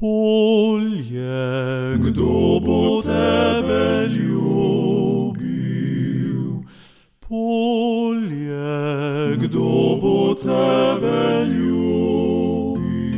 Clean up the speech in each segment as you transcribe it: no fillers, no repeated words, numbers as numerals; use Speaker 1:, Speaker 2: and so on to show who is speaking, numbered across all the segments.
Speaker 1: Polje, kdo bo tebe ljubil? Polje, kdo bo tebe ljubil?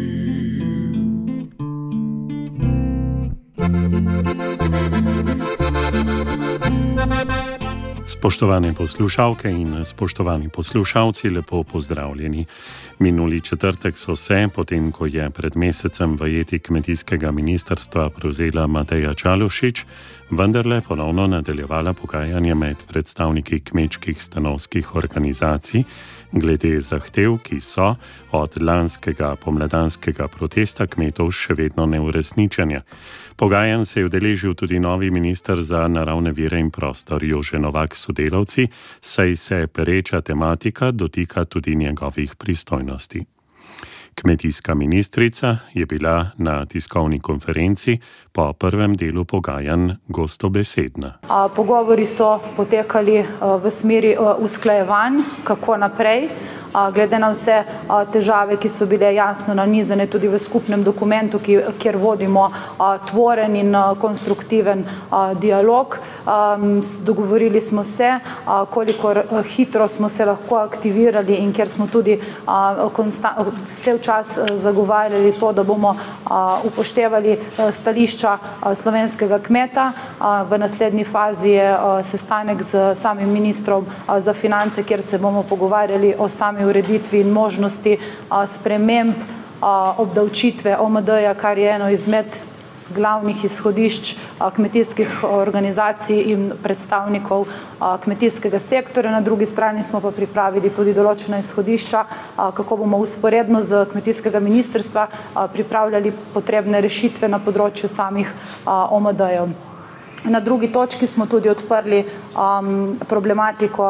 Speaker 2: Spoštovane poslušalke in spoštovani poslušalci, lepo pozdravljeni. Minuli četrtek so se, potem ko je pred mesecem v jeti kmetijskega ministrstva prevzela Mateja Čalušić, vendarle ponovno nadaljevala pogajanja med predstavniki kmečkih stanovskih organizacij glede zahtev, ki so od lanskega pomladanskega protesta kmetov še vedno neuresničene. Pogajanj se je udeležil tudi novi minister za naravne vire in prostor Jože Novak s sodelavci, saj se pereča tematika dotika tudi njegovih pristojnosti. Kmetijska ministrica je bila na tiskovni konferenci po prvem delu pogajanj gostobesedna.
Speaker 3: Pogovori so potekali v smeri usklajevanj, kako naprej. Glede na vse težave, ki so bile jasno nanizane tudi v skupnem dokumentu, kjer vodimo tvoren in konstruktiven dialog. Dogovorili smo se, kolikor hitro smo se lahko aktivirali in kjer smo tudi cel čas zagovarjali to, da bomo upoštevali stališča slovenskega kmeta. V naslednji fazi je sestanek z samim ministrom za finance, kjer se bomo pogovarjali o sami ureditvi in možnosti sprememb obdavčitve OMD-ja, kar je eno izmed glavnih izhodišč kmetijskih organizacij in predstavnikov kmetijskega sektorja. Na drugi strani smo pa pripravili tudi določena izhodišča, kako bomo usporedno z kmetijskega ministrstva pripravljali potrebne rešitve na področju samih OMD-jev. Na drugi točki smo tudi odprli problematiko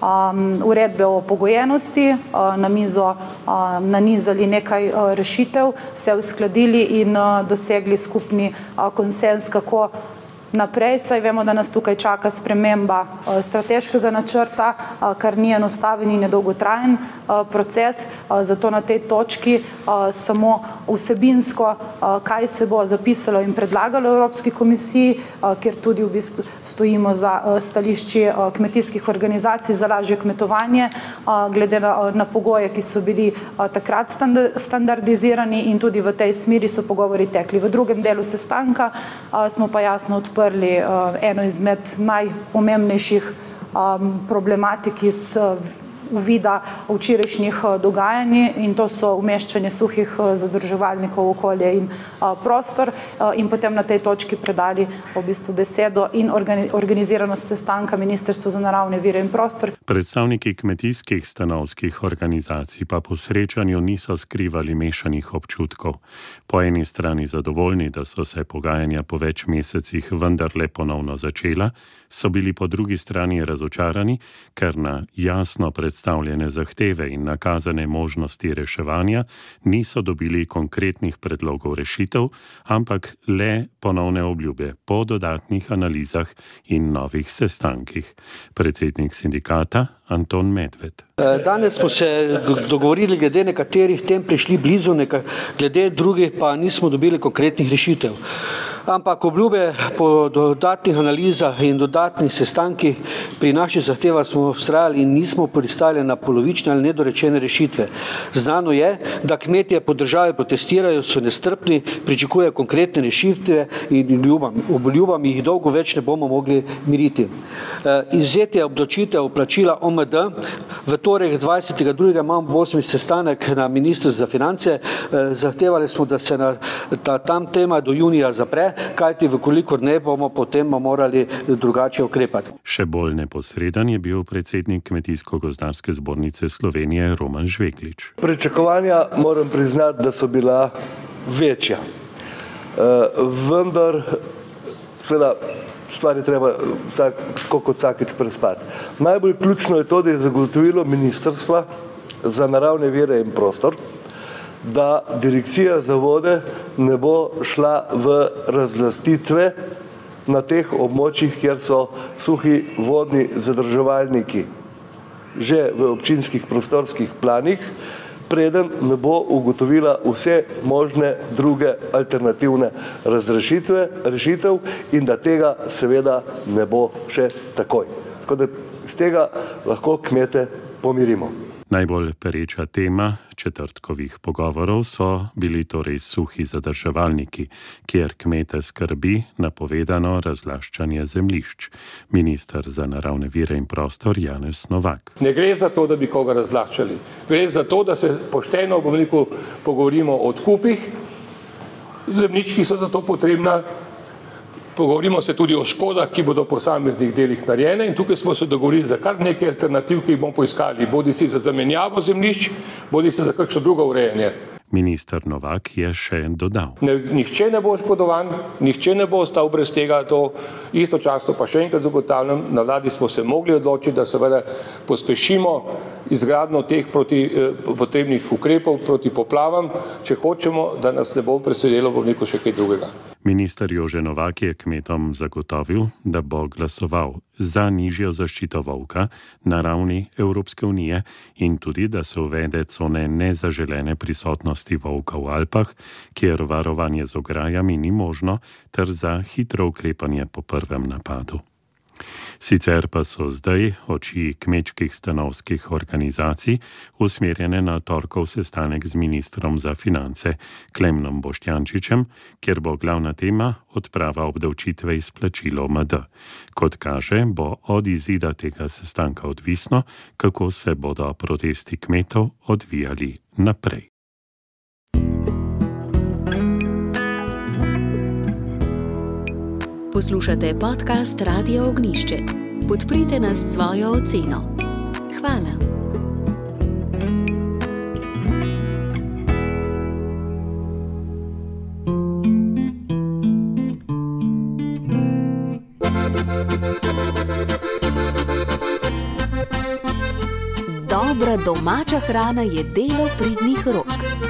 Speaker 3: uredbe o pogojenosti, na mizo nanizali nekaj rešitev, se uskladili in dosegli skupni konsenz, kako naprej, saj vemo, da nas tukaj čaka sprememba strateškega načrta, kar ni enostaven in nedolgotrajen proces, zato na tej točki samo vsebinsko, kaj se bo zapisalo in predlagalo Evropski komisiji, kjer tudi v bistvu stojimo za stališči kmetijskih organizacij za lažje kmetovanje, glede na pogoje, ki so bili takrat standardizirani, in tudi v tej smeri so pogovori tekli. V drugem delu sestanka smo pa jasno odprli eno izmed najpomembnejših problematik iz uvida včerajšnjih dogajanj, in to so umeščanje suhih zadrževalnikov v okolje in prostor, in potem na tej točki predali v bistvu besedo in organiziranost sestanka Ministrstva za naravne vire in prostor.
Speaker 2: Predstavniki kmetijskih stanovskih organizacij pa po srečanju niso skrivali mešanih občutkov. Po eni strani zadovoljni, da so se pogajanja po več mesecih vendarle ponovno začela, so bili po drugi strani razočarani, ker na jasno predstavljene zahteve in nakazane možnosti reševanja niso dobili konkretnih predlogov rešitev, ampak le ponovne obljube po dodatnih analizah in novih sestankih. Predsednik sindikata Anton Medved.
Speaker 4: Danes smo se dogovorili glede nekaterih tem, prišli blizu, glede drugih pa nismo dobili konkretnih rešitev. Ampak obljube po dodatnih analizah in dodatnih sestankih pri naših zahtevah smo vztrajali in nismo pristali na polovične ali nedorečene rešitve. Znano je, da kmetje po državi protestirajo, so nestrpni, pričakujejo konkretne rešitve in obljubami jih dolgo več ne bomo mogli miriti. Izvzetje obdavčitev plačila OMD. V torek 22. imamo 8. sestanek na Ministrstvu za finance. Zahtevali smo, da se tam tema do junija zapre, kajti vkolikor ne bomo, potem morali drugače ukrepati.
Speaker 2: Še bolj neposreden je bil predsednik Kmetijsko-gozdarske zbornice Slovenije Roman Žveglič.
Speaker 5: Pričakovanja moram priznati, da so bila večja. Vendar stvar je treba tako kot vsakič prespati. Najbolj ključno je to, da je zagotovilo Ministrstva za naravne vire in prostor, da direkcija za vode ne bo šla v razlastitve na teh območjih, kjer so suhi vodni zadrževalniki že v občinskih prostorskih planih, preden ne bo ugotovila vse možne druge alternativne rešitev in da tega seveda ne bo še takoj. Tako da z tega lahko kmete pomirimo.
Speaker 2: Najbolj pereča tema četrtkovih pogovorov so bili torej suhi zadrževalniki, kjer kmete skrbi napovedano razlaščanje zemljišč. Minister za naravne vire in prostor Janez Novak.
Speaker 6: Ne gre za to, da bi koga razlaščali. Gre za to, da se pošteno, pogovorimo o odkupih zemljišč, ki so za to potrebna. Pogovorimo se tudi o škodah, ki bodo po posameznih delih narejene in tukaj smo se dogovorili za kar nekaj alternativ, ki jih bomo poiskali, bodi si za zamenjavo zemljišč, bodi si za kakšno drugo urejanje.
Speaker 2: Minister Novak je še dodal.
Speaker 6: Nihče ne bo škodovan, nihče ne bo ostal brez tega, to istočasno pa še enkrat zagotavljam, na vladi smo se mogli odločiti, da seveda pospešimo izgradnjo teh potrebnih ukrepov proti poplavam, če hočemo, da nas ne bo presedelo še kaj drugega.
Speaker 2: Minister Jože Novak je kmetom zagotovil, da bo glasoval za nižjo zaščito volka na ravni Evropske unije in tudi, da se uvede cone nezaželene prisotnosti volka v Alpah, kjer varovanje z ograjami ni možno, ter za hitro ukrepanje po prvem napadu. Sicer pa so zdaj oči kmečkih stanovskih organizacij usmerjene na torkov sestanek z ministrom za finance Klemnom Boštjančičem, kjer bo glavna tema odprava obdavčitve izplačil OMD. Kot kaže, bo od izida tega sestanka odvisno, kako se bodo protesti kmetov odvijali naprej.
Speaker 7: Poslušate podcast Radia Ognjišče. Podprite nas s svojo oceno. Hvala. Dobra domača hrana je delo pridnih rok.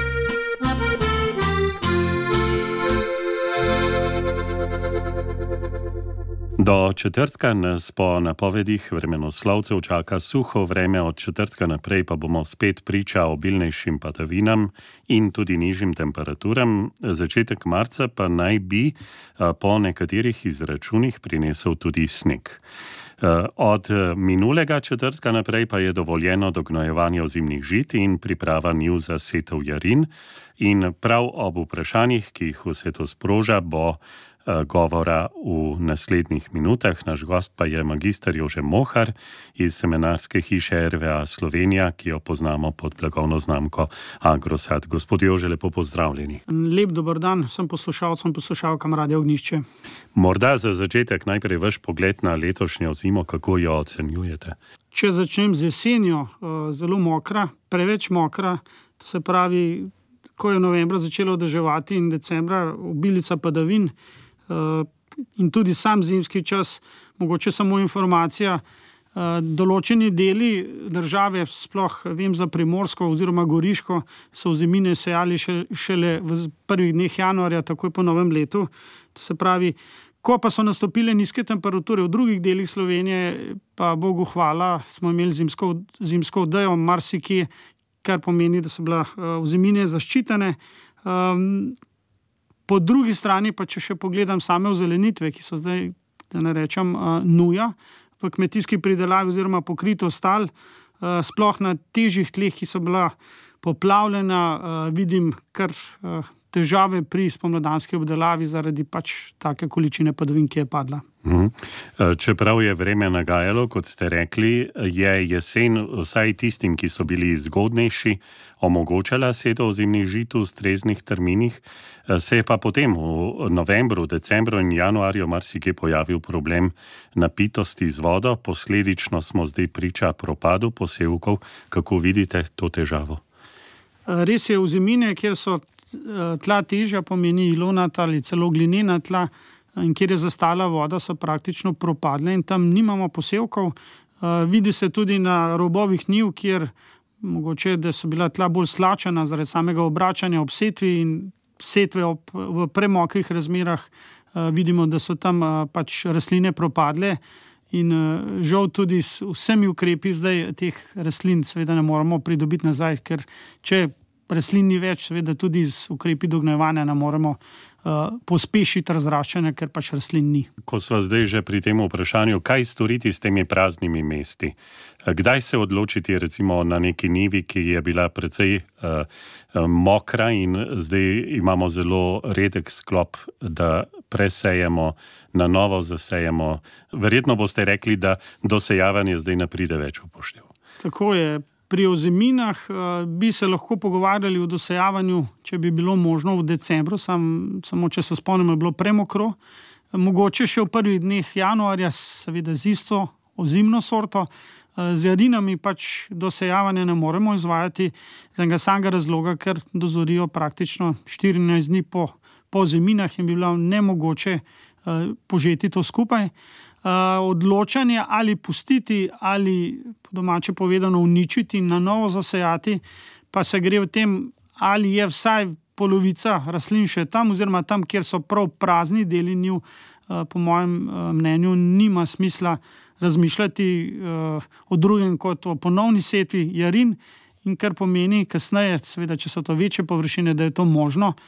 Speaker 2: Do četrtka nas po napovedih vremenoslovcev čaka suho vreme, od četrtka naprej pa bomo spet priča obilnejšim padavinam in tudi nižjim temperaturam. Začetek marca pa naj bi po nekaterih izračunih prinesel tudi sneg. Od minulega četrtka naprej pa je dovoljeno dognojevanje ozimnih žit in priprava njiv za setev jarin. In prav ob vprašanjih, ki jih vse to sproža, bo govora v naslednjih minutah. Naš gost pa je magister Jože Mohar iz seminarske hiše RVA Slovenija, ki jo poznamo pod blagovno znamko Agrosad. Gospod Jože, lepo pozdravljeni.
Speaker 8: Lep dober dan vsem poslušalcem, poslušalkam Radia Ognjišče.
Speaker 2: Morda za začetek najprej vaš pogled na letošnjo zimo, kako jo ocenjujete?
Speaker 8: Če začnem z jesenjo, zelo mokra, preveč mokra, to se pravi, ko je novembra začelo deževati in decembra obilica padavin, in tudi sam zimski čas, mogoče samo informacija, določeni deli države, sploh vem za Primorsko oziroma Goriško, so ozimine sejali šele v prvih dneh januarja, takoj po novem letu. To se pravi, ko pa so nastopile nizke temperature v drugih delih Slovenije, pa Bogu hvala, smo imeli zimsko odejo marsikje, kar pomeni, da so bila ozimine zaščitene. Po drugi strani pa, če še pogledam same ozelenitve, ki so zdaj, da ne rečem, nuja v kmetijski pridelavi oziroma pokritost tal, sploh na težjih tleh, ki so bila poplavljena, vidim kar težave pri spomladanski obdelavi zaradi pač take količine padavin, ki je padla.
Speaker 2: Čeprav je vreme nagajalo, kot ste rekli, je jesen vsaj tistim, ki so bili zgodnejši, omogočala setev ozimnih žit v ustreznih terminih. Se je pa potem v novembru, decembru in januarju marsikje pojavil problem napitosti z vodo, posledično smo zdaj priča propadu posevkov. Kako vidite to težavo?
Speaker 8: Res je, ozimine, kjer so tla težja, pomeni ilonata ali celo glinena tla, in kjer je zastala voda, so praktično propadle in tam nimamo posevkov. Vidi se tudi na robovih njiv, kjer mogoče, da so bila tla bolj slačena zaradi samega obračanja ob setvi in setve v premokrih razmerah. Vidimo, da so tam pač rastline propadle In žal tudi s vsemi ukrepi zdaj teh rastlin seveda ne moremo pridobiti nazaj, ker če rastlin ni več, seveda tudi z ukrepi dognojevanja ne moremo pospešiti razraščanja, ker pač rastlin ni.
Speaker 2: Ko sva zdaj že pri tem vprašanju, kaj storiti s temi praznimi mesti? Kdaj se odločiti recimo na neki njivi, ki je bila precej mokra in zdaj imamo zelo redek sklop, da presejemo, na novo zasejemo. Verjetno boste rekli, da dosejavanje zdaj ne pride več v poštev.
Speaker 8: Tako je. Pri ozeminah bi se lahko pogovarjali o dosejavanju, če bi bilo možno v decembru, samo če se spomnimo, je bilo premokro. Mogoče še v prvih dneh januarja, seveda z isto ozimno sorto, z jarinami pač dosejavanja ne moremo izvajati z enega samega razloga, ker dozorijo praktično 14 dni po ozeminah in bi bilo nemogoče požeti to skupaj. Odločanje ali pustiti ali po domače povedano uničiti in na novo zasejati, pa se gre v tem, ali je vsaj polovica rastlin še tam oziroma tam, kjer so prav prazni deli njiv, po mojem mnenju nima smisla razmišljati o drugem kot o ponovni setvi jarin, in kar pomeni kasneje, seveda, če so to večje površine, da je to možno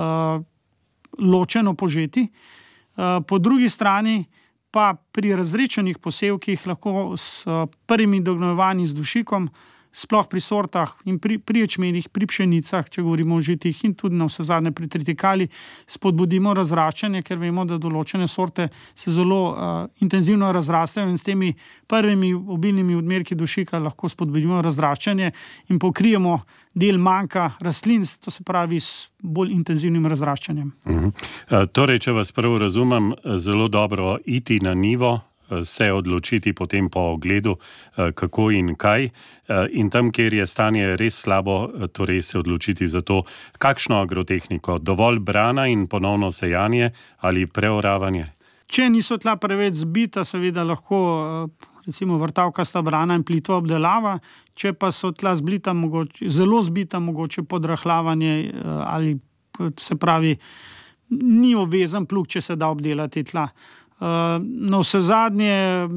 Speaker 8: ločeno požeti. Po drugi strani pa pri razrečenih posevkih lahko s prvimi dognojevanji z dušikom, sploh pri sortah in pri ječmenih, pri pšenicah, če govorimo o žitih in tudi na vsezadnje pri tritikali, spodbudimo razraščanje, ker vemo, da določene sorte se zelo intenzivno razrastajo in s temi prvimi obilnimi odmerki dušika lahko spodbudimo razraščanje in pokrijemo del manjka rastlin, to se pravi s bolj intenzivnim razraščanjem.
Speaker 2: Torej, če vas prav razumem, zelo dobro iti na nivo, se odločiti potem po ogledu, kako in kaj, in tam, kjer je stanje res slabo, torej se odločiti za to, kakšno agrotehniko, dovolj brana in ponovno sejanje ali preoravanje?
Speaker 8: Če niso tla preveč zbita, seveda lahko recimo vrtavkasta brana in plitva obdelava, če pa so tla zblita, zelo zbita, mogoče podrahlavanje ali se pravi, ni obvezen plug, če se da obdelati tla. Na vsezadnje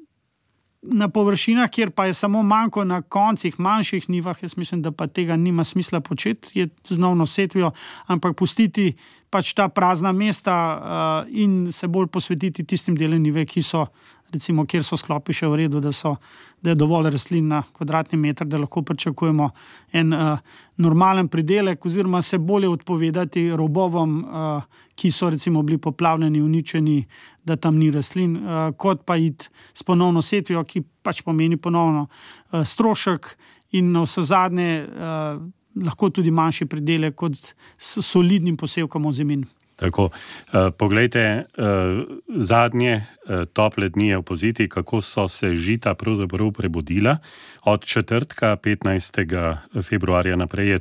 Speaker 8: na površinah, kjer pa je samo manjko na koncih manjših nivah, jaz mislim, da pa tega nima smisla početi, je z novno setvijo, ampak pustiti pač ta prazna mesta in se bolj posvetiti tistim delom nive, ki so recimo, kjer so sklopi še v redu, da je dovolj rastlin na kvadratni meter, da lahko pričakujemo en normalen pridelek oziroma se bolje odpovedati robovom, ki so recimo bili poplavljeni, uničeni, da tam ni rastlin, kot pa iti s ponovno setvijo, ki pač pomeni ponovno strošek in na vsezadnje lahko tudi manjši pridelek kot s solidnim posevkom ozemin.
Speaker 2: Tako, poglejte, zadnje tople dni je opoziti, kako so se žita pravzaprav prebudila. Od četrtka 15. februarja naprej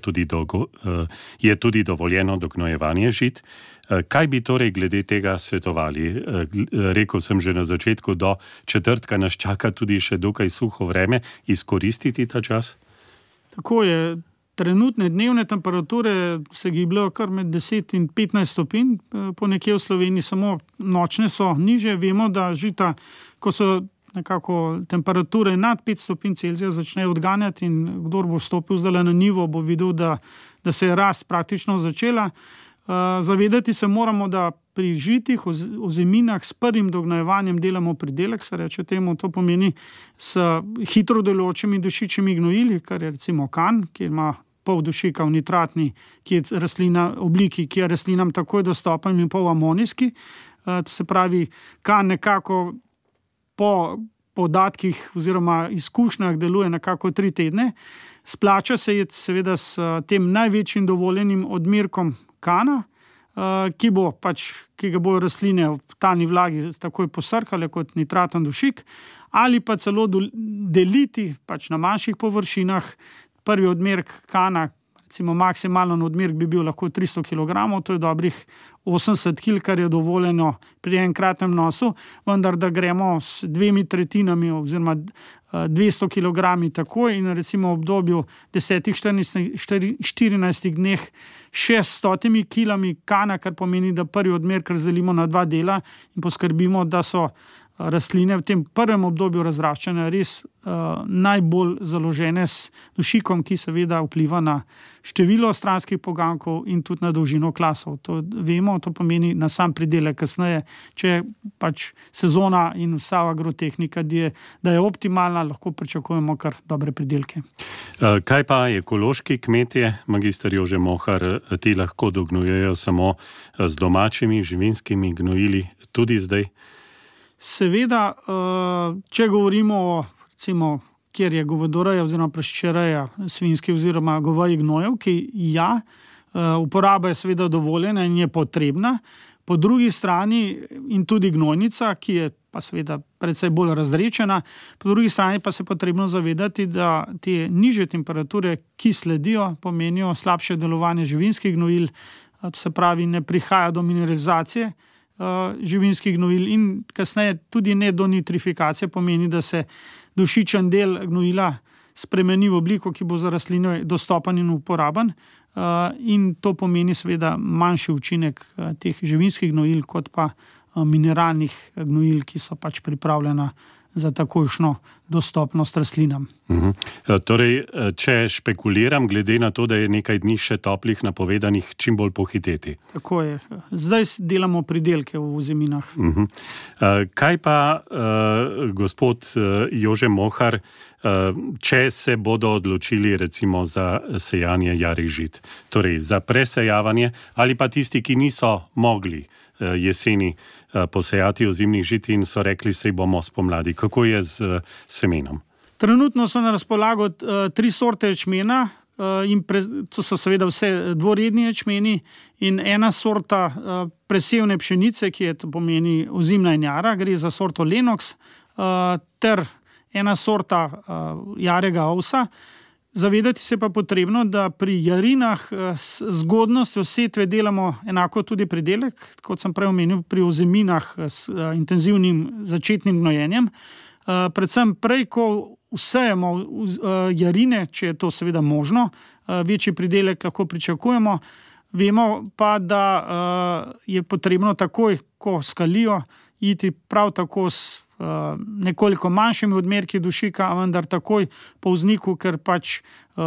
Speaker 2: je tudi dovoljeno dognojevanje žit. Kaj bi torej glede tega svetovali? Rekel sem že na začetku, do četrtka nas čaka tudi še dokaj suho vreme, izkoristiti ta čas?
Speaker 8: Tako je. Trenutne dnevne temperature se gibljajo kar med 10 in 15 stopinj, po nekje v Sloveniji, samo nočne so nižje. Vemo, da žita, ko so nekako temperature nad 5 stopinj Celzija, začnejo odganjati in kdor bo stopil zdaj na nivo, bo videl, da se je rast praktično začela. Zavedati se moramo, da pri žitih, ozeminah s prvim dognojevanjem delamo pridelek, se reče temu, to pomeni s hitro delujočimi dušičimi gnojili, kar je recimo kan, ki ima pol dušika v nitratni, ki je rastlina obliki, ki je rastlinam takoj dostopen, in pol amonijski. To se pravi, kan nekako po podatkih oziroma izkušnjah deluje nekako 3 tedne. Splača se je seveda s tem največjim dovoljenim odmerkom kana, ki ga bojo rastline v talni vlagi takoj posrkale kot nitraten dušik, ali pa celo deliti pač na manjših površinah. Prvi odmerk kana, recimo maksimalen odmerk bi bil lahko 300 kg, to je dobrih 80 kg, kar je dovoljeno pri enkratnem nosu, vendar da gremo s 2/3 oziroma 200 kg takoj in recimo v obdobju 10-14 dneh še s 100 kg kana, kar pomeni, da prvi odmerk razdelimo na 2 dela in poskrbimo, da so rastline v tem prvem obdobju razraščanja res najbolj založene s dušikom, ki seveda vpliva na število stranskih poganjkov in tudi na dolžino klasov. To vemo, to pomeni na sam pridelek kasneje, če pač sezona in vsa agrotehnika, da je optimalna, lahko pričakujemo kar dobre pridelke.
Speaker 2: Kaj pa ekološki kmetje, magister Jože Mohar, ti lahko dognojujejo samo z domačimi živinskimi gnojili tudi zdaj?
Speaker 8: Seveda, če govorimo o, recimo, kjer je govedoreja oziroma prašičereja svinjskih oziroma goveji gnojev, ki uporaba je seveda dovoljena in je potrebna. Po drugi strani in tudi gnojnica, ki je pa seveda precej bolj razredčena, po drugi strani pa se je potrebno zavedati, da te nižje temperature, ki sledijo, pomenijo slabše delovanje živinskih gnojil, to se pravi, ne prihaja do mineralizacije živinskih gnojil in kasneje tudi ne do nitrifikacije, pomeni, da se dušičen del gnojila spremeni v obliko, ki bo za rastline dostopen in uporaben, in to pomeni seveda manjši učinek teh živinskih gnojil kot pa mineralnih gnojil, ki so pač pripravljena za takojšnjo dostopnost rastlinam.
Speaker 2: Torej, če špekuliram, glede na to, da je nekaj dni še toplih napovedanih, čim bolj pohiteti.
Speaker 8: Tako je. Zdaj delamo pridelke v zeminah.
Speaker 2: Kaj pa, gospod Jože Mohar, če se bodo odločili recimo za sejanje jarih žit, torej za presejavanje, ali pa tisti, ki niso mogli jeseni posejati ozimnih žit in so rekli, sej bomo spomladi. Kako je z semenom?
Speaker 8: Trenutno so na razpolago 3 sorte ječmena, to so seveda vse dvoredni ječmeni, in ena sorta presevne pšenice, ki je, to pomeni ozimna in jara, gre za sorto Lenox, ter ena sorta jarega ovsa. Zavedati se pa potrebno, da pri jarinah z zgodnostjo setve delamo enako tudi pridelek, kot sem prej omenil, pri ozeminah s intenzivnim začetnim gnojenjem. Predvsem prej, ko vsejemo jarine, če je to seveda možno, večji pridelek lahko pričakujemo. Vemo pa, da je potrebno takoj, ko skalijo, iti prav tako s nekoliko manjšimi odmerki dušika, vendar takoj po vzniku, ker pač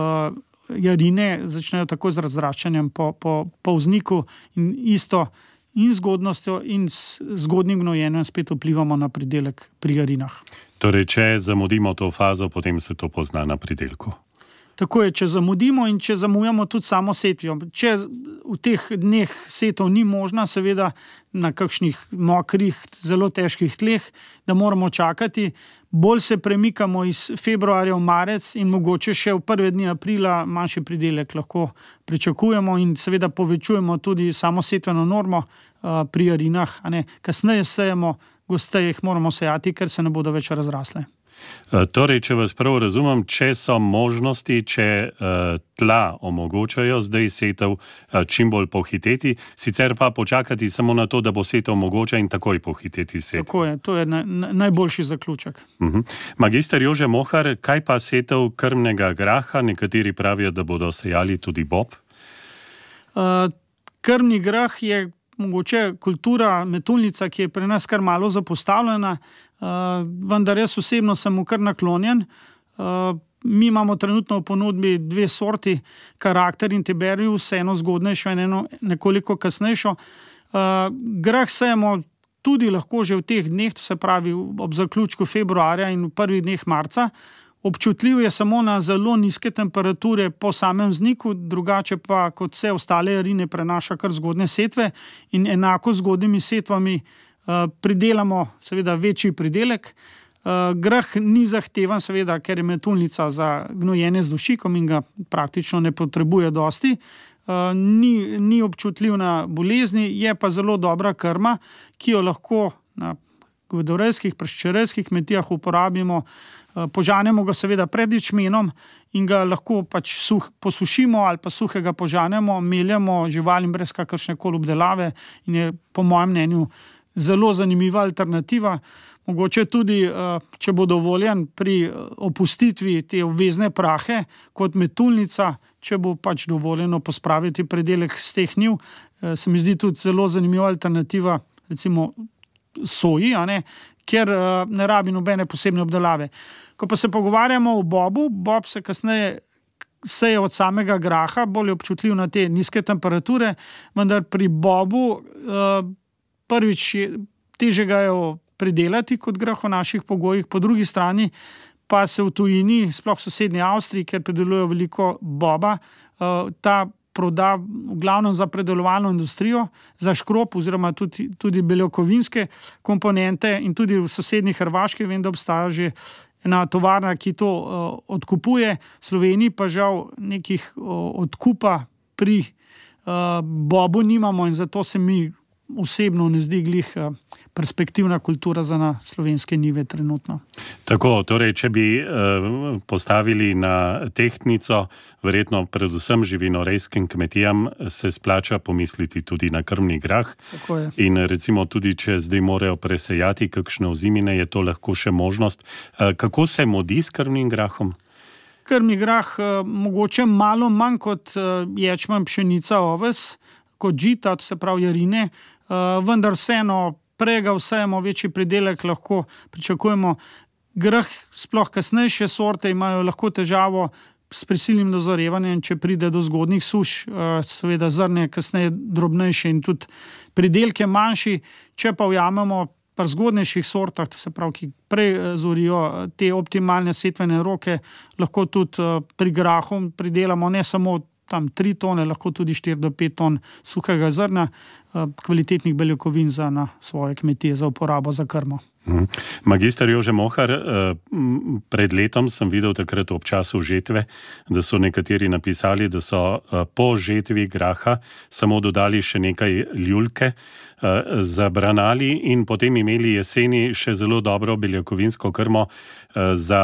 Speaker 8: jarine začnejo tako z razraščanjem po vzniku in isto in zgodnostjo in zgodnim gnojenjem spet vplivamo na pridelek pri jarinah.
Speaker 2: Torej, če zamudimo to fazo, potem se to pozna na pridelku.
Speaker 8: Tako je, če zamudimo in če zamujamo tudi samo setvijo. Če v teh dneh setov ni možna, seveda na kakšnih mokrih, zelo težkih tleh, da moramo čakati, bolj se premikamo iz februarja v marec in mogoče še v prve dni aprila manjši pridelek lahko pričakujemo in seveda povečujemo tudi samo setveno normo pri jarinah. Kasneje sejemo, gosteje jih moramo sejati, ker se ne bodo več razrasle.
Speaker 2: Torej, če vas prav razumem, če so možnosti, če tla omogočajo zdaj setev čim bolj pohiteti, sicer pa počakati samo na to, da bo setev mogoča in takoj pohiteti setev.
Speaker 8: Tako je, to je najboljši zaključek.
Speaker 2: Magister Jože Mohar, kaj pa setev krmnega graha? Nekateri pravijo, da bodo sejali tudi bob.
Speaker 8: Krmni grah je mogoče kultura metulnica, ki je pri nas kar malo zapostavljena, vendar jaz osebno sem mu kar naklonjen. Mi imamo trenutno v ponudbi 2 sorti, Karakter in Tiberius, eno zgodnejšo in eno nekoliko kasnejšo. Grah sejemo tudi lahko že v teh dneh, to se pravi ob zaključku februarja in v prvih dneh marca. Občutljiv je samo na zelo nizke temperature po samem vzniku, drugače pa kot vse ostale jarine prenaša kar zgodne setve in enako z zgodnimi setvami pridelamo seveda večji pridelek. Grah ni zahteven seveda, ker je metulnica za gnojenje z dušikom in ga praktično ne potrebuje dosti. Ni občutljiv na bolezni, je pa zelo dobra krma, ki jo lahko na govedorejskih, prašičerejskih kmetijah uporabimo. Požanemo ga seveda pred ječmenom in ga lahko pač posušimo ali pa suhega požanemo, meljemo živalim brez kakršne koli obdelave in je po mojem mnenju zelo zanimiva alternativa. Mogoče tudi, če bo dovoljen, pri opustitvi te obvezne prahe kot metulnica, če bo pač dovoljeno pospraviti predelek z teh njiv, se mi zdi tudi zelo zanimiva alternativa, recimo soji, kjer ne rabi nobene posebne obdelave. Ko pa se pogovarjamo o bobu, bob se kasneje seje od samega graha, bolj občutljiv na te nizke temperature, vendar pri bobu prvič teže ga je pridelati kot grah v naših pogojih, po drugi strani pa se v tujini, sploh v sosednji Avstriji, kjer pridelujejo veliko boba, ta proda v glavnem za predelovalno industrijo, za škrop oziroma tudi beljakovinske komponente in tudi v sosednji Hrvaški vem, da obstaja že ena tovarna, ki to odkupuje. V Sloveniji pa žal nekih odkupa pri bobu nimamo in zato se mi osebno ne zdi glih perspektivna kultura za na slovenske njive trenutno.
Speaker 2: Tako, torej, če bi postavili na tehtnico, verjetno predvsem živinorejskim kmetijam se splača pomisliti tudi na krmni grah.
Speaker 8: Tako je.
Speaker 2: In recimo tudi, če zdaj morajo presejati kakšne ozimine, je to lahko še možnost. Kako se modi s krmnim grahom?
Speaker 8: Krmni grah mogoče malo manj kot ječmen, pšenica, oves, kot žita, to se pravi jarine, vendar vseeno prej ga vsejemo večji pridelek, lahko pričakujemo. Grah, sploh kasnejše sorte, imajo lahko težavo s prisilnim dozorevanjem, če pride do zgodnjih suš, seveda zrne kasneje drobnejše in tudi pridelke manjši. Če pa ujamemo pri zgodnejših sortah, to se pravi, ki prej zorijo te optimalne setvene roke, lahko tudi pri grahu pridelamo ne samo tam 3 tone, lahko tudi 4 do 5 ton suhega zrna, kvalitetnih beljakovin za na svoje kmetije, za uporabo za krmo.
Speaker 2: Magister Jože Mohar, pred letom sem videl takrat ob času žetve, da so nekateri napisali, da so po žetvi graha samo dodali še nekaj ljuljke, zabranali in potem imeli jeseni še zelo dobro beljakovinsko krmo za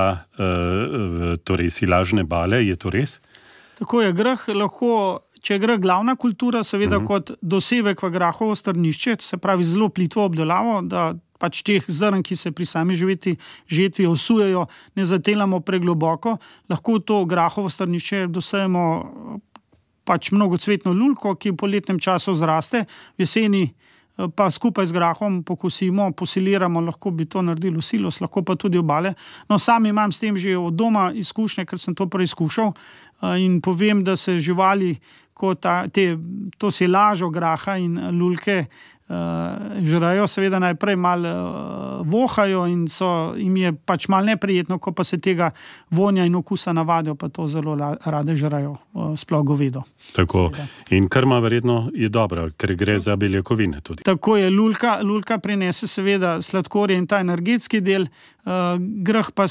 Speaker 2: torej silažne bale. Je to res?
Speaker 8: Tako je, grah lahko, če je grah glavna kultura, seveda kot dosevek v grahovo strnišče, se pravi zelo plitvo obdelavo, da pač teh zrn, ki se pri sami žetvi osujejo, ne zatelamo pregloboko, lahko to grahovo strnišče dosejemo pač mnogocvetno lulko, ki v poletnem času zraste, v jeseni pa skupaj z grahom pokosimo, posiliramo, lahko bi to naredili v silos, lahko pa tudi obale. No, sam imam s tem že od doma izkušnje, ker sem to preizkušal in povem, da se živali, ko to silažo graha in lulke žrajo, seveda najprej malo vohajo in jim je pač malo neprijetno, ko pa se tega vonja in okusa navadijo, pa to zelo rade žrajo, sploh govedo.
Speaker 2: Tako.
Speaker 8: Seveda.
Speaker 2: In krma verjetno je dobra, ker gre za beljakovine tudi.
Speaker 8: Tako je, lulka prinese seveda sladkorje in ta energetski del, grah pa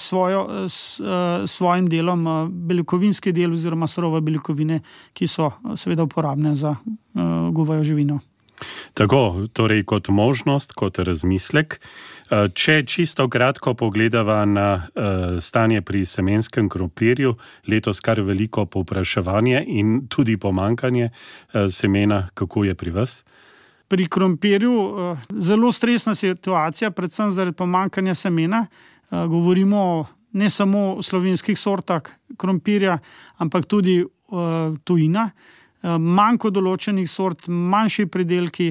Speaker 8: svojim delom beljakovinski del oziroma surove beljakovine, ki so seveda uporabne za govejo živino.
Speaker 2: Tako, torej kot možnost, kot razmislek. Če čisto kratko pogledava na stanje pri semenskem krompirju, letos kar veliko povpraševanje in tudi pomankanje semena, kako je pri vas?
Speaker 8: Pri krompirju zelo stresna situacija, predvsem zaradi pomankanja semena. Govorimo ne samo o slovenskih sortah krompirja, ampak tudi tujina. Manjko določenih sort, manjši pridelki,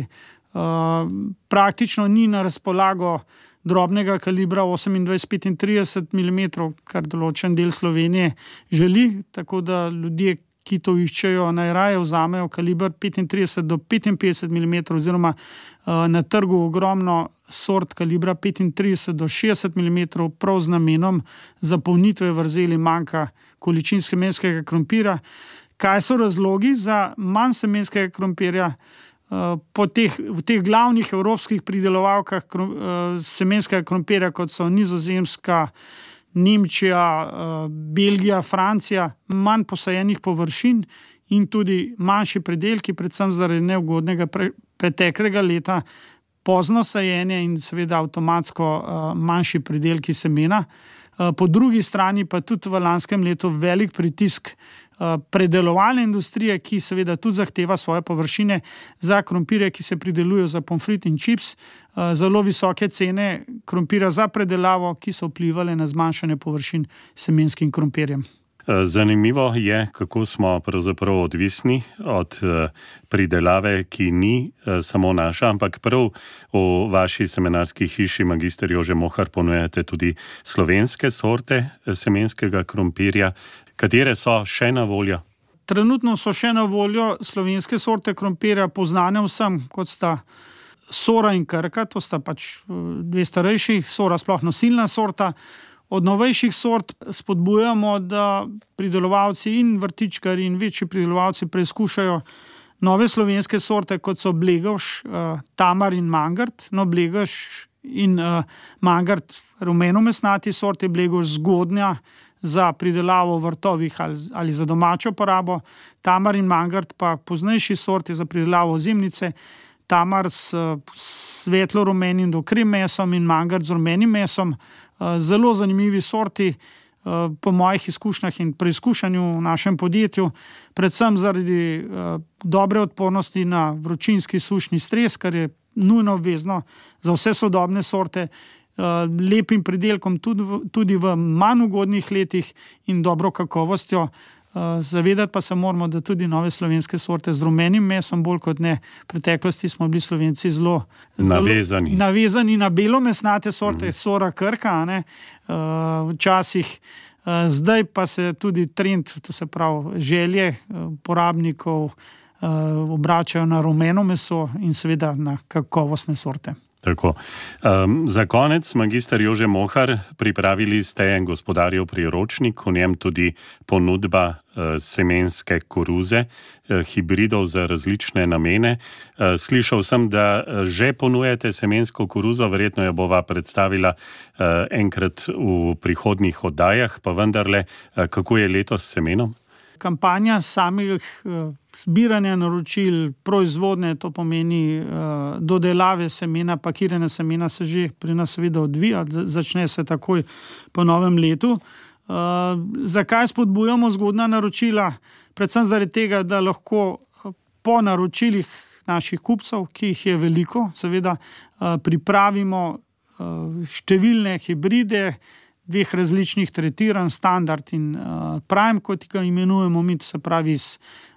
Speaker 8: praktično ni na razpolago drobnega kalibra 28-35 mm, kar določen del Slovenije želi, tako da ljudje, ki to iščejo, najraje vzamejo kaliber 35 do 55 mm, oziroma na trgu ogromno sort kalibra 35 do 60 mm, prav z namenom zapolnitve vrzeli manjka količin semenskega krompirja. Kaj so razlogi za manj semenskega krompirja? V teh glavnih evropskih pridelovalkah semenskega krompirja, kot so Nizozemska, Nemčija, Belgija, Francija, manj posajenih površin in tudi manjši pridelki, predvsem zaradi neugodnega preteklega leta, pozno sajenje in seveda avtomatsko manjši pridelki semena. Po drugi strani pa tudi v lanskem letu velik pritisk predelovalne industrije, ki seveda tudi zahteva svoje površine za krompirje, ki se pridelujejo za pomfrit in čips, zelo visoke cene krompirja za predelavo, ki so vplivali na zmanjšanje površin s semenskim krompirjem.
Speaker 2: Zanimivo je, kako smo pravzaprav odvisni od pridelave, ki ni samo naša, ampak prav v vaši semenarski hiši Magister Jože Mohar ponujate tudi slovenske sorte semenskega krompirja. Katere so še na voljo?
Speaker 8: Trenutno so še na voljo slovenske sorte krompirja, poznane vsem, kot sta Sora in Krka, to sta pač dve starejši, Sora sploh nosilna sorta. Od novejših sort spodbujamo, da pridelovalci in vrtičkarji in večji pridelovalci preizkušajo nove slovenske sorte, kot so Blegovš, Tamar in Mangart. No, Blegovš in Mangart rumenomesnati sorti, Blegovš zgodnja za pridelavo v vrtovih ali za domačo porabo, Tamar in Mangart pa poznejši sorti za pridelavo ozimnice, Tamar s svetlo rumenim do krem mesom in Mangart z rumenim mesom. Zelo zanimivi sorti, po mojih izkušnjah in preizkušanju v našem podjetju, predvsem zaradi dobre odpornosti na vročinski sušni stres, kar je nujno obvezno za vse sodobne sorte, lepim pridelkom tudi v manj ugodnih letih in dobro kakovostjo. Zavedati pa se moramo, da tudi nove slovenske sorte z rumenim mesom, bolj kot ne, v preteklosti smo bili Slovenci zelo navezani na belomesnate sorte, Sora, Krka, včasih. Zdaj pa se tudi trend, to se pravi želje porabnikov, obračajo na rumeno meso in seveda na kakovostne sorte.
Speaker 2: Tako. Za konec, magister Jože Mohar, pripravili ste gospodarjev priročnik, v njem tudi ponudba semenske koruze, hibridov za različne namene. Slišal sem, da že ponujate semensko koruzo, verjetno jo bova predstavila enkrat v prihodnjih oddajah, pa vendarle, kako je letos s semenom?
Speaker 8: Kampanja samih zbiranja naročil, proizvodne, to pomeni dodelave semena, pakiranja semena se že pri nas seveda odvija, začne se takoj po novem letu. Zakaj spodbujamo zgodnja naročila? Predvsem zaradi tega, da lahko po naročilih naših kupcev, ki jih je veliko, seveda pripravimo številne hibride, dveh različnih tretiranj, standard in prime, kot ga imenujemo mi, to se pravi s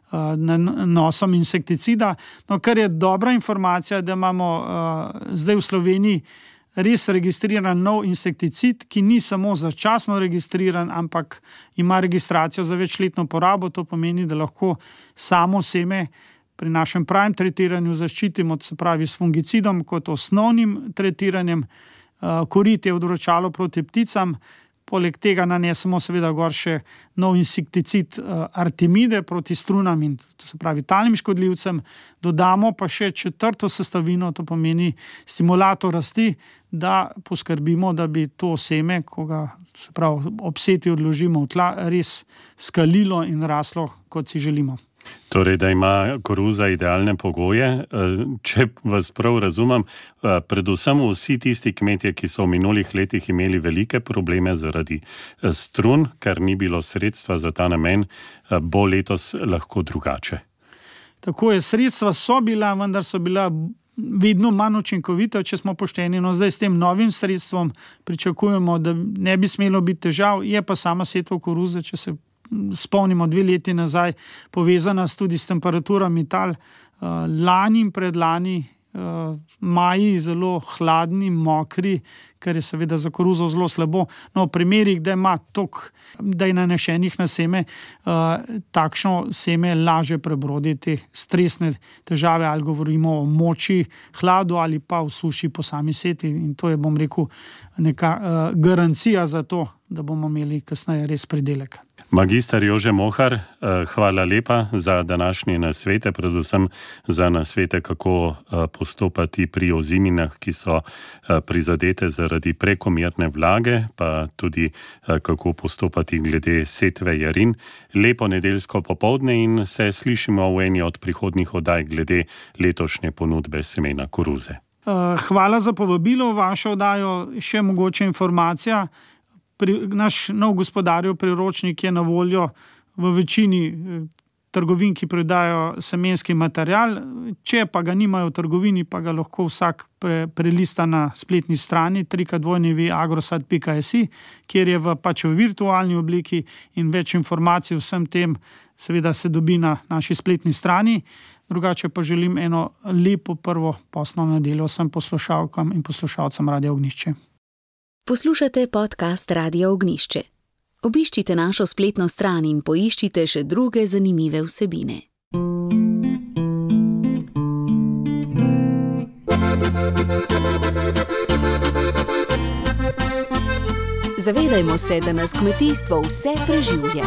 Speaker 8: nosom insekticida. No, kar je dobra informacija, da imamo zdaj v Sloveniji res registriran nov insekticid, ki ni samo začasno registriran, ampak ima registracijo za večletno porabo. To pomeni, da lahko samo seme pri našem prime tretiranju zaščitimo, to se pravi s fungicidom kot osnovnim tretiranjem. Korit je odvračalo proti pticam, poleg tega nanesemo seveda gor še nov insekticid Artemide proti strunam in to se pravi talnim škodljivcem. Dodamo pa še četrto sestavino, to pomeni stimulator rasti, da poskrbimo, da bi to seme, ko ga se pravi obseti odložimo v tla, res skalilo in raslo, kot si želimo.
Speaker 2: Torej, da ima koruza idealne pogoje. Če vas prav razumem, predvsem vsi tisti kmetje, ki so v minulih letih imeli velike probleme zaradi strun, ker ni bilo sredstva za ta namen, bo letos lahko drugače.
Speaker 8: Tako je, sredstva so bila, vendar so bila vedno manj učinkovita, če smo pošteni. No, zdaj s tem novim sredstvom pričakujemo, da ne bi smelo biti težav, je pa sama setva koruze, če se spomnimo 2 leti nazaj, povezana tudi s temperaturami tal. Lani in predlani maji zelo hladni, mokri, kar je seveda za koruzo zelo slabo. No, v primerih, da ima tok, da je nanešenih na seme, takšno seme laže prebroditi stresne težave, ali govorimo o moči, hladu ali pa v suši po sami seti. In to je, bom rekel, neka garancija za to, da bomo imeli kasneje res pridelek.
Speaker 2: Magister Jože Mohar, hvala lepa za današnje nasvete, predvsem za nasvete, kako postopati pri oziminah, ki so prizadete zaradi prekomerne vlage, pa tudi kako postopati glede setve jarin. Lepo nedeljsko popoldne in se slišimo v eni od prihodnjih oddaj glede letošnje ponudbe semena koruze.
Speaker 8: Hvala za povabilo v vašo oddajo. Še mogoče informacija. Naš nov gospodarjev priročnik je na voljo v večini trgovin, ki prodajajo semenski material. Če pa ga nimajo v trgovini, pa ga lahko vsak prelista na spletni strani www.agrosad.si, kjer je v virtualni obliki in več informacij vsem tem seveda se dobi na naši spletni strani. Drugače pa želim eno lepo prvo poslovno nedeljo vsem poslušalkam in poslušalcem Radia Ognjišče.
Speaker 7: Poslušate podcast Radia Ognjišče. Obiščite našo spletno stran in poiščite še druge zanimive vsebine. Zavedajmo se, da nas kmetijstvo vse preživlja.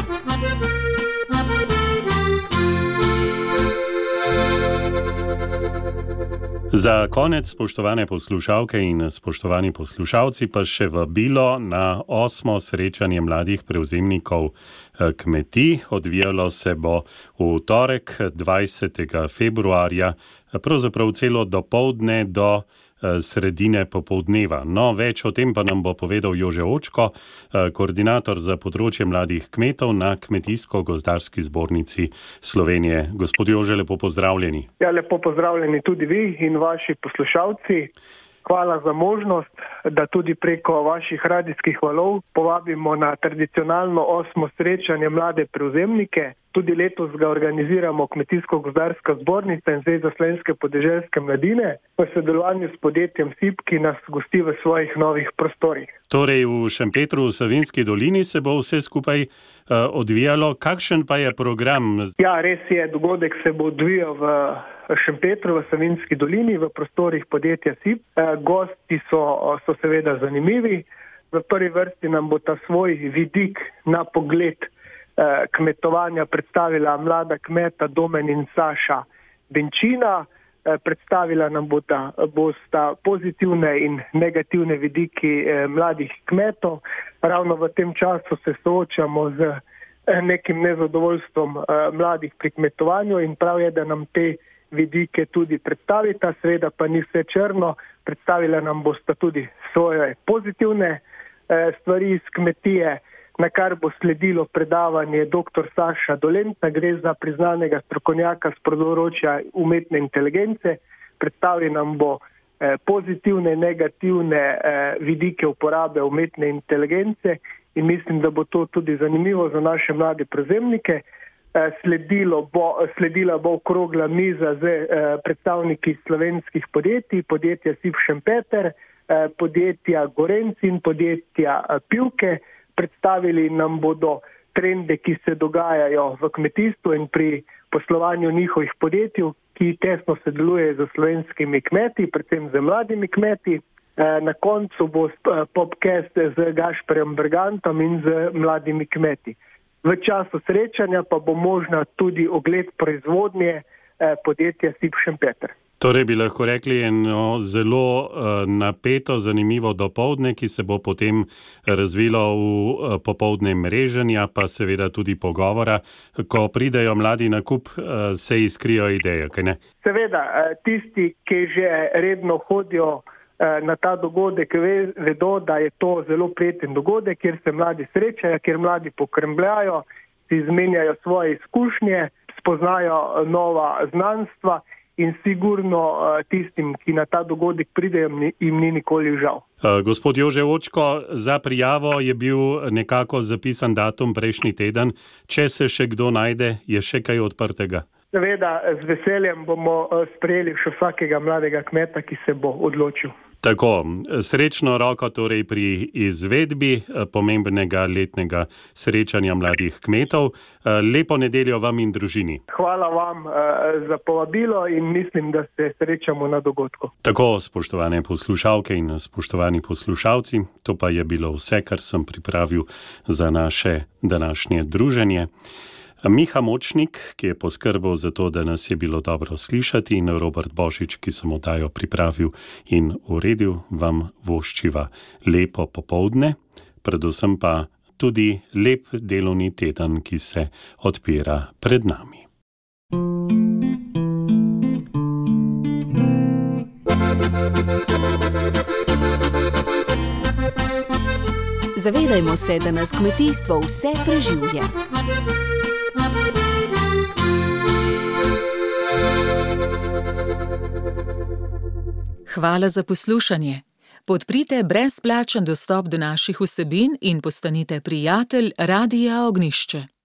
Speaker 2: Za konec, spoštovane poslušalke in spoštovani poslušalci, pa še vabilo na 8. srečanje mladih prevzemnikov kmetij. Odvijalo se bo v torek 20. februarja, pravzaprav celo dopoldne do sredine popoldneva. No, več o tem pa nam bo povedal Jože Očko, koordinator za področje mladih kmetov na Kmetijsko-gozdarski zbornici Slovenije. Gospod Jože, lepo pozdravljeni.
Speaker 9: Ja, lepo pozdravljeni tudi vi in vaši poslušalci. Hvala za možnost, da tudi preko vaših radijskih valov povabimo na tradicionalno 8. srečanje mlade prevzemnike. Tudi letos ga organiziramo Kmetijsko-gozdarska zbornica in Zveza slovenske podeželske mladine v sodelovanju s podjetjem SIP, ki nas gosti v svojih novih prostorih.
Speaker 2: Torej v Šempetru v Savinjski dolini se bo vse skupaj odvijalo. Kakšen pa je program?
Speaker 9: Ja, res je, dogodek se bo odvijal v Šempetru v Savinjski dolini v prostorih podjetja SIP. Gosti so seveda zanimivi. V prvi vrsti nam bo ta svoj vidik na pogled kmetovanja predstavila mlada kmeta Domen in Saša Benčina. Predstavila nam bosta pozitivne in negativne vidiki mladih kmetov. Ravno v tem času se soočamo z nekim nezadovoljstvom mladih pri kmetovanju in prav je, da nam te vidike tudi predstavita, seveda pa ni vse črno. Predstavila nam bosta tudi svoje pozitivne stvari iz kmetije, na kar bo sledilo predavanje dr. Saša Dolenta, gre za priznanega strokovnjaka z področja umetne inteligence. Predstavil nam bo pozitivne in negativne vidike uporabe umetne inteligence in mislim, da bo to tudi zanimivo za naše mlade prevzemnike. Sledila bo okrogla miza z predstavniki slovenskih podjetij, podjetja SIP Šempeter, podjetja Gorenc in podjetja Pivke. Predstavili nam bodo trende, ki se dogajajo v kmetijstvu in pri poslovanju njihovih podjetij, ki tesno sodeluje z slovenskimi kmeti, predvsem z mladimi kmeti. Na koncu bo podcast z Gašperjem Bergantom in z mladimi kmeti. V času srečanja pa bo možna tudi ogled proizvodnje podjetja SIP Šempeter.
Speaker 2: Torej bi lahko rekli eno zelo napeto, zanimivo dopoldne, ki se bo potem razvilo v popoldne mreženja, pa seveda tudi pogovora. Ko pridejo mladi na kup, se iskrijo ideje, kaj ne?
Speaker 9: Seveda, tisti, ki že redno hodijo na ta dogodek, vedo, da je to zelo prijeten dogodek, kjer se mladi srečajo, kjer mladi pokremljajo, si izmenjajo svoje izkušnje, spoznajo nova znanstva. In sigurno tistim, ki na ta dogodek pridejo, jim ni nikoli žal.
Speaker 2: Gospod Jože Očko, za prijavo je bil nekako zapisan datum prejšnji teden. Če se še kdo najde, je še kaj odprtega?
Speaker 9: Seveda, z veseljem bomo sprejeli še vsakega mladega kmeta, ki se bo odločil.
Speaker 2: Tako, srečno roko torej pri izvedbi pomembnega letnega srečanja mladih kmetov. Lepo nedeljo vam in družini.
Speaker 9: Hvala vam za povabilo in mislim, da se srečamo na dogodku.
Speaker 2: Tako, spoštovane poslušalke in spoštovani poslušalci, to pa je bilo vse, kar sem pripravil za naše današnje druženje. Miha Močnik, ki je poskrbel za to, da nas je bilo dobro slišati, in Robert Božič, ki sem oddajo pripravil in uredil, vam voščiva lepo popoldne, predvsem pa tudi lep delovni teden, ki se odpira pred nami.
Speaker 7: Zavedajmo se, da nas kmetijstvo vse preživlja.
Speaker 10: Hvala za poslušanje. Podprite brezplačen dostop do naših vsebin in postanite prijatelj Radia Ognjišče.